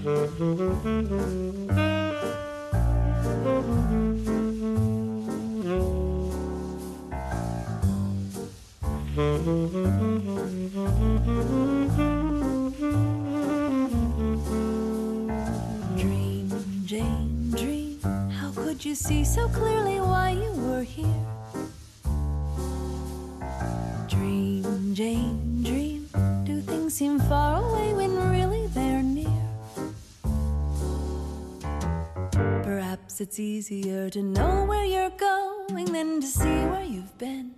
Dream, Jane, dream. How could you see so clearly why you were here? Dream, Jane, dream. Do things seem far away when really they're near? Perhaps it's easier to know where you're going than to see where you've been.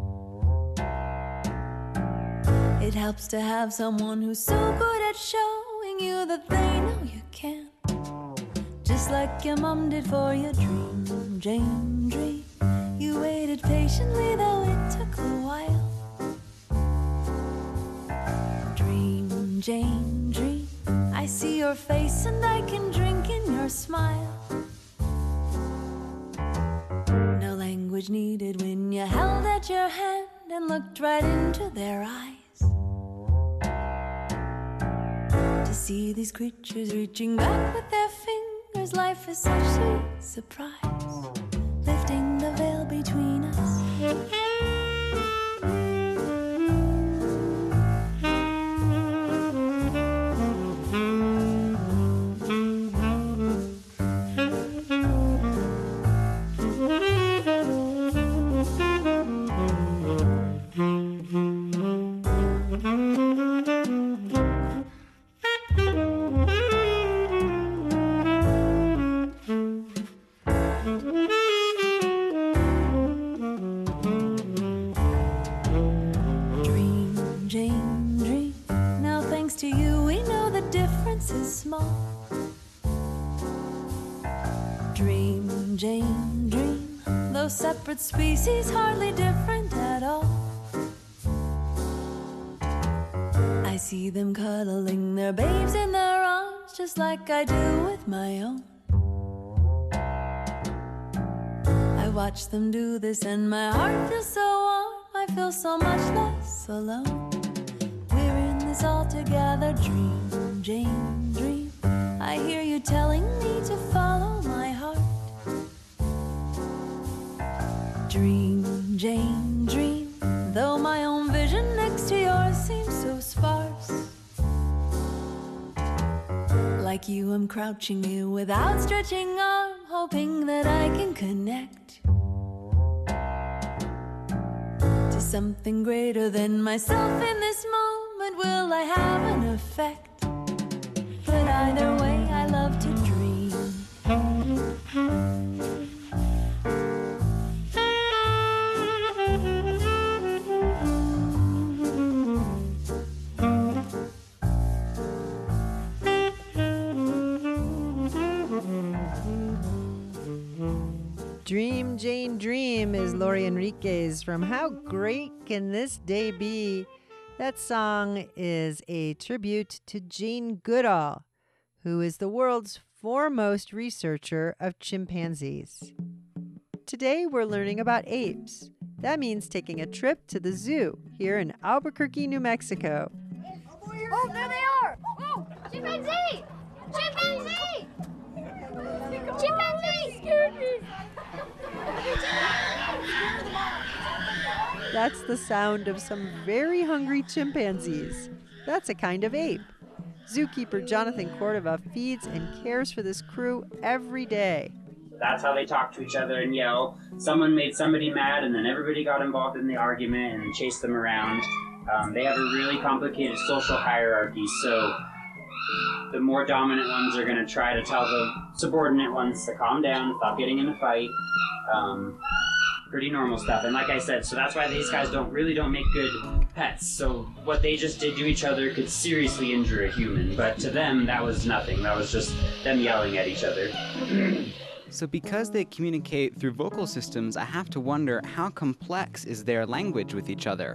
It helps to have someone who's so good at showing you that they know you can. Just like your mom did for your dream, Jane, dream. You waited patiently, though it took a while. Dream, Jane, dream. I see your face and I can drink in your smile. No language needed when you held out your hand and looked right into their eyes. To see these creatures reaching back with their fingers, life is such sweet surprise, lifting the veil between us. Dream, Jane, dream. Those separate species hardly different at all. I see them cuddling their babes in their arms, just like I do with my own. I watch them do this and my heart feels so warm. I feel so much less alone. We're in this all together. Dream, Jane, dream. I hear you telling me to follow my heart. Dream, Jane, dream. Though my own vision next to yours seems so sparse. Like you, I'm crouching here with outstretching arm, hoping that I can connect to something greater than myself in this moment. Will I have an effect? But either way, I love to dream. Dream, Jane, Dream is Lori Enriquez from How Great Can This Day Be? That song is a tribute to Jane Goodall, who is the world's foremost researcher of chimpanzees. Today we're learning about apes. That means taking a trip to the zoo here in Albuquerque, New Mexico. Oh, there they are! Oh, chimpanzee! Chimpanzee! Chimpanzee! Scared me! That's the sound of some very hungry chimpanzees. That's a kind of ape. Zookeeper Jonathan Cordova feeds and cares for this crew every day. That's how they talk to each other and yell. Someone made somebody mad, and then everybody got involved in the argument and chased them around. They have a really complicated social hierarchy, so the more dominant ones are going to try to tell the subordinate ones to calm down, stop getting in a fight. Pretty normal stuff. And like I said, so that's why these guys don't make good pets. So what they just did to each other could seriously injure a human. But to them, that was nothing. That was just them yelling at each other. So because they communicate through vocal systems, I have to wonder, how complex is their language with each other?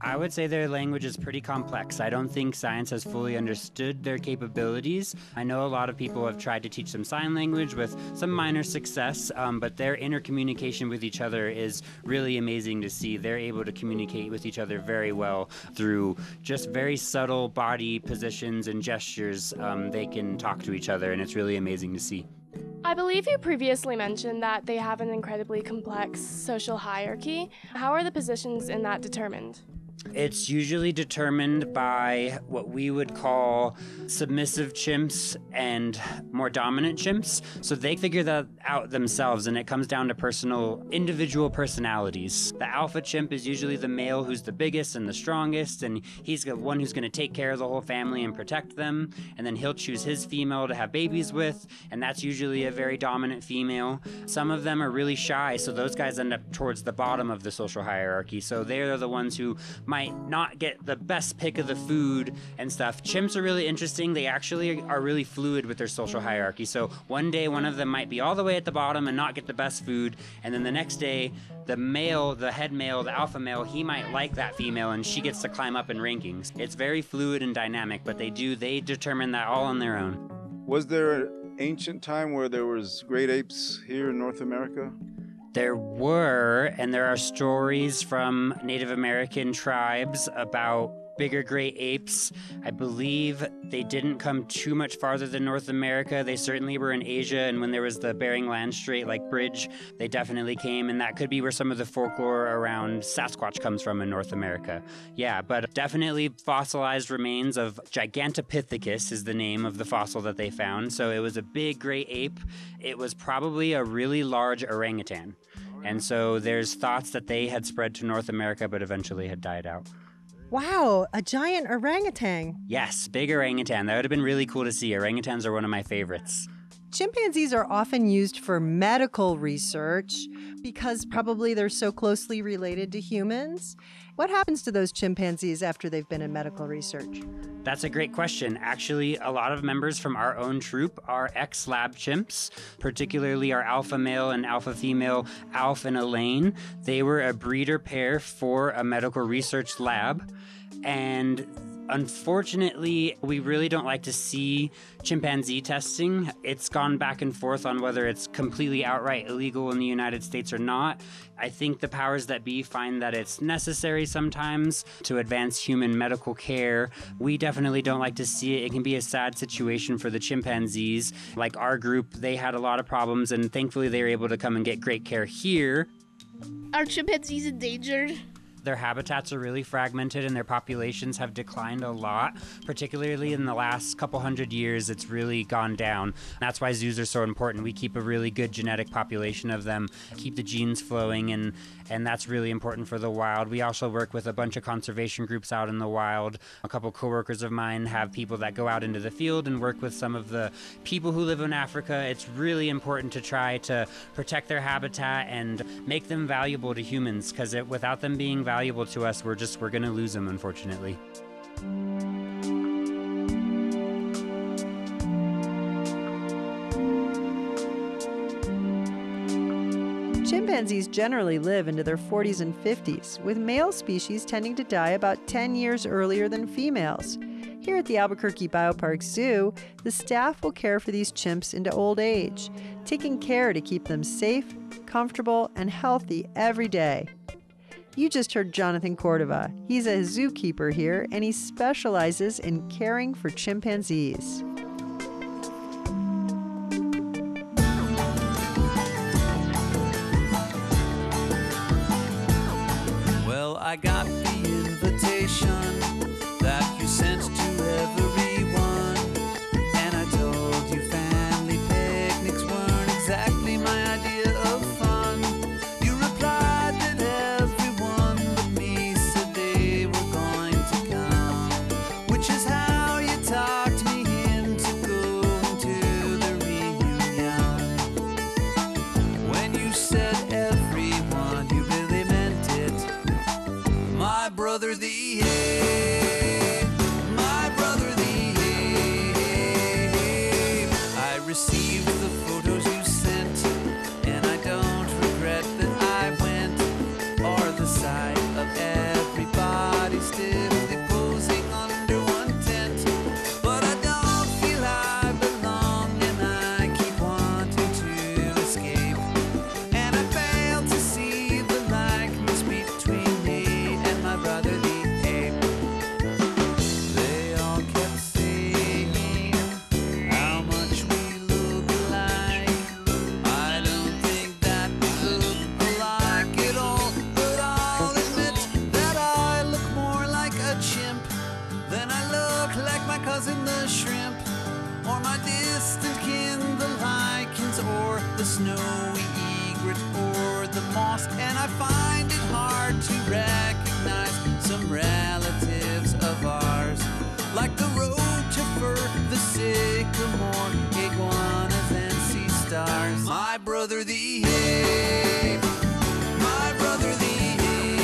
I would say their language is pretty complex. I don't think science has fully understood their capabilities. I know a lot of people have tried to teach them sign language with some minor success, but their intercommunication with each other is really amazing to see. They're able to communicate with each other very well through just very subtle body positions and gestures. They can talk to each other, and it's really amazing to see. I believe you previously mentioned that they have an incredibly complex social hierarchy. How are the positions in that determined? It's usually determined by what we would call submissive chimps and more dominant chimps. So they figure that out themselves, and it comes down to individual personalities. The alpha chimp is usually the male who's the biggest and the strongest, and he's the one who's going to take care of the whole family and protect them. And then he'll choose his female to have babies with, and that's usually a very dominant female. Some of them are really shy, so those guys end up towards the bottom of the social hierarchy. So they're the ones who might not get the best pick of the food and stuff. Chimps are really interesting. They actually are really fluid with their social hierarchy. So one day one of them might be all the way at the bottom and not get the best food, and then the next day the male, the head male, the alpha male, he might like that female and she gets to climb up in rankings. It's very fluid and dynamic, but they determine that all on their own. Was there an ancient time where there was great apes here in North America? There were, and there are stories from Native American tribes about bigger great apes. I believe they didn't come too much farther than North America. They certainly were in Asia, and when there was the Bering Land Strait bridge, they definitely came, and that could be where some of the folklore around Sasquatch comes from in North America. Yeah, but definitely fossilized remains of Gigantopithecus is the name of the fossil that they found. So it was a big great ape. It was probably a really large orangutan. And so there's thoughts that they had spread to North America, but eventually had died out. Wow, a giant orangutan. Yes, big orangutan. That would have been really cool to see. Orangutans are one of my favorites. Chimpanzees are often used for medical research because probably they're so closely related to humans. What happens to those chimpanzees after they've been in medical research? That's a great question. Actually, a lot of members from our own troop are ex-lab chimps, particularly our alpha male and alpha female, Alf and Elaine. They were a breeder pair for a medical research lab, and unfortunately, we really don't like to see chimpanzee testing. It's gone back and forth on whether it's completely outright illegal in the United States or not. I think the powers that be find that it's necessary sometimes to advance human medical care. We definitely don't like to see it. It can be a sad situation for the chimpanzees. Like our group, they had a lot of problems, and thankfully they were able to come and get great care here. Are chimpanzees endangered? Their habitats are really fragmented and their populations have declined a lot, particularly in the last couple hundred years. It's really gone down. That's why zoos are so important. We keep a really good genetic population of them, keep the genes flowing, and that's really important for the wild. We also work with a bunch of conservation groups out in the wild. A couple coworkers of mine have people that go out into the field and work with some of the people who live in Africa. It's really important to try to protect their habitat and make them valuable to humans, because without them being valuable to us, we're going to lose them, unfortunately. Chimpanzees generally live into their 40s and 50s, with male species tending to die about 10 years earlier than females. Here at the Albuquerque Biopark Zoo, the staff will care for these chimps into old age, taking care to keep them safe, comfortable, and healthy every day. You just heard Jonathan Cordova. He's a zookeeper here, and he specializes in caring for chimpanzees. Well, I got the invitation that you sent to everyone, and I told you family picnics weren't exactly my idea of fun. You replied that everyone but me said they were going to come, which is how you talked me in the shrimp, or my distant kin, the lichens, or the snowy egret, or the moss, and I find it hard to recognize some relatives of ours, like the rotifer, the sycamore, iguanas, and sea stars. My brother the ape, my brother the ape.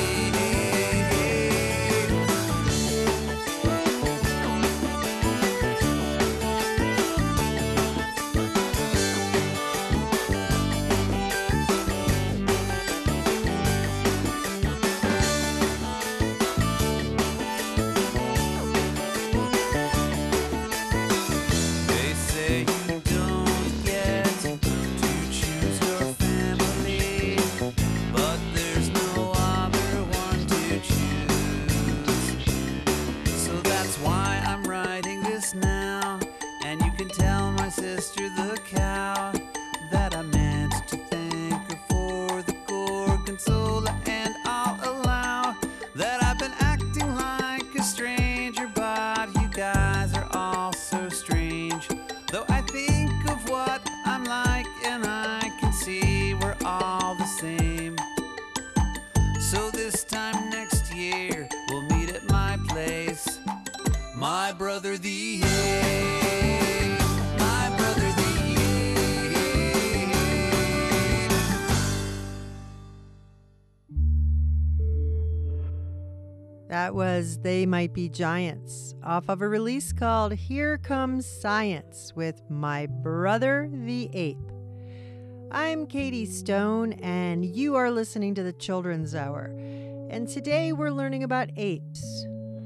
They say you don't get to choose your family, but there's no other one to choose. So that's why I'm writing this now, and you can tell my sister the cow that I meant to thank her for the gorgonzola, and I'll allow that I've been acting like a stranger, but you guys are all so strange. Though I think of what I'm like, and I can see we're all the same. So this time next year, we'll meet at my place. My brother the ape, my brother the ape. That was They Might Be Giants off of a release called Here Comes Science with My Brother the Ape. I'm Katie Stone, and you are listening to the Children's Hour. And today we're learning about apes.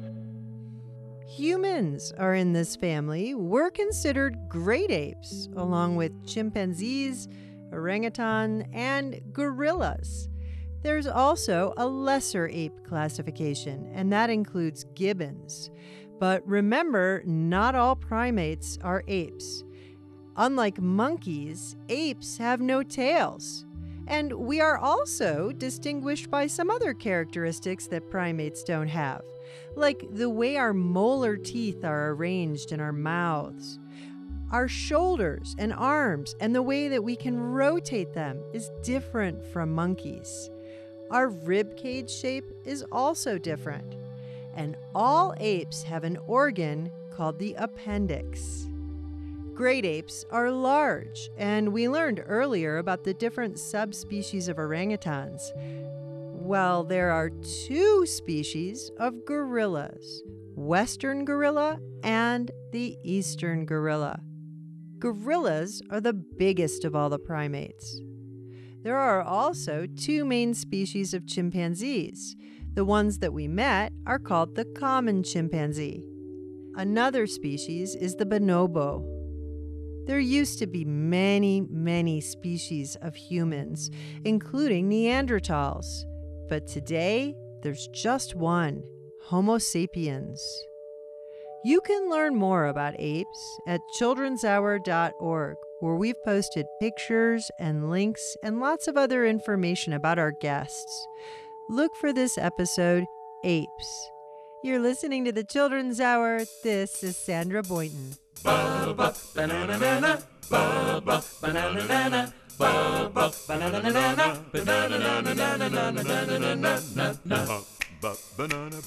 Humans are in this family. We're considered great apes, along with chimpanzees, orangutan, and gorillas. There's also a lesser ape classification, and that includes gibbons. But remember, not all primates are apes. Unlike monkeys, apes have no tails. And we are also distinguished by some other characteristics that primates don't have, like the way our molar teeth are arranged in our mouths. Our shoulders and arms and the way that we can rotate them is different from monkeys. Our rib cage shape is also different. And all apes have an organ called the appendix. Great apes are large, and we learned earlier about the different subspecies of orangutans. Well, there are two species of gorillas, Western gorilla and the Eastern gorilla. Gorillas are the biggest of all the primates. There are also two main species of chimpanzees. The ones that we met are called the common chimpanzee. Another species is the bonobo. There used to be many, many species of humans, including Neanderthals. But today, there's just one, Homo sapiens. You can learn more about apes at childrenshour.org, where we've posted pictures and links and lots of other information about our guests. Look for this episode, Apes. You're listening to the Children's Hour. This is Sandra Boynton. Ba-ba, ba-na-na-na-na, ba-ba, ba-na-na-na-na, ba-ba, ba-na-na-na-na, ba-na-na-na-na-na-na-na-na-na-na-na. Banana,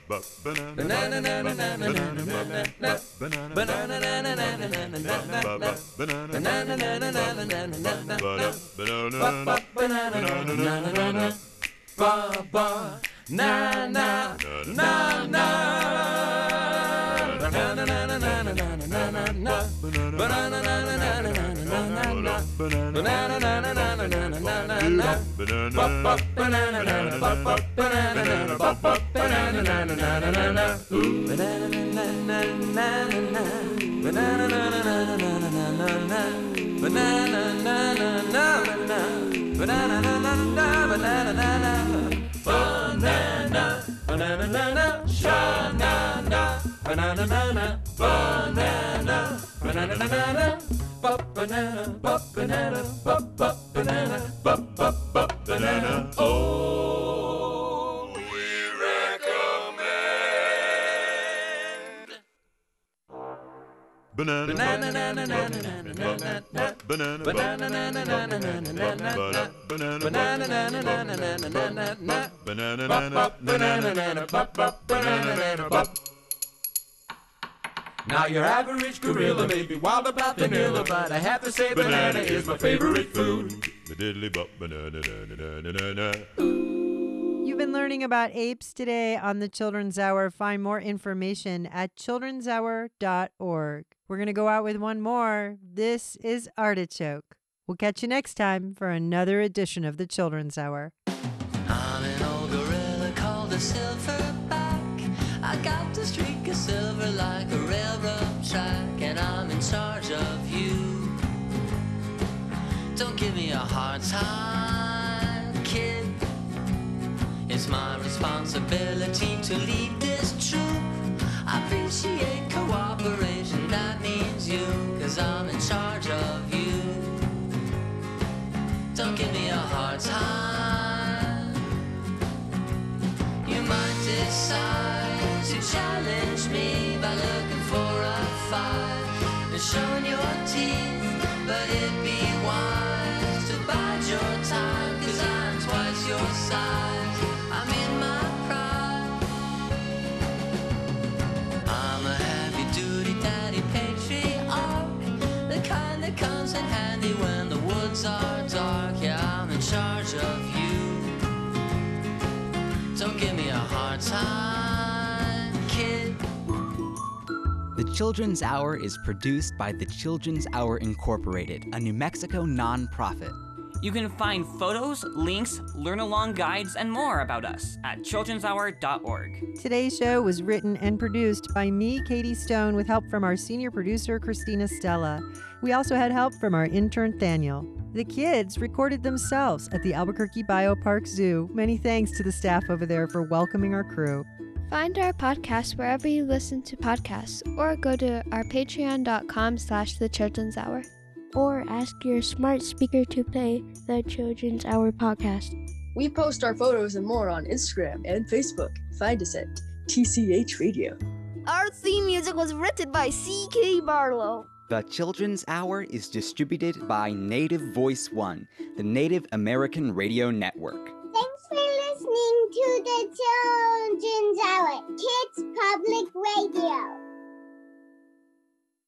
oh, we recommend. banana, banana, banana, banana, banana, banana, banana. Now your average gorilla may be wild about vanilla, but I have to say banana is my favorite food. You've been learning about apes today on the Children's Hour. Find more information at childrenshour.org. We're going to go out with one more. This is Artichoke. We'll catch you next time for another edition of the Children's Hour. I'm an old gorilla called a silverback. I got the streak of silver like a railroad track, and I'm in charge of you. Don't give me a hard time, kid. It's my responsibility to lead this troop. I appreciate cooperation, that means you, 'cause I'm in charge of you. Don't give me a hard time. You might decide to challenge me by looking for a fight and showing your teeth, but it'd be wise to bide your time, 'cause I'm twice your size. I'm in my pride. I'm a heavy-duty daddy patriarch, the kind that comes in handy when the woods are dark. Yeah, I'm in charge of you. Don't give me a hard time, kid. The Children's Hour is produced by the Children's Hour Incorporated, a New Mexico nonprofit. You can find photos, links, learn-along guides, and more about us at childrenshour.org. Today's show was written and produced by me, Katie Stone, with help from our senior producer, Christina Stella. We also had help from our intern, Daniel. The kids recorded themselves at the Albuquerque Biopark Zoo. Many thanks to the staff over there for welcoming our crew. Find our podcast wherever you listen to podcasts, or go to our patreon.com/The Children's Hour. Or ask your smart speaker to play the Children's Hour podcast. We post our photos and more on Instagram and Facebook. Find us at TCH Radio. Our theme music was written by C.K. Barlow. The Children's Hour is distributed by Native Voice One, the Native American Radio Network. Thanks for listening to the Children's Hour, Kids Public Radio.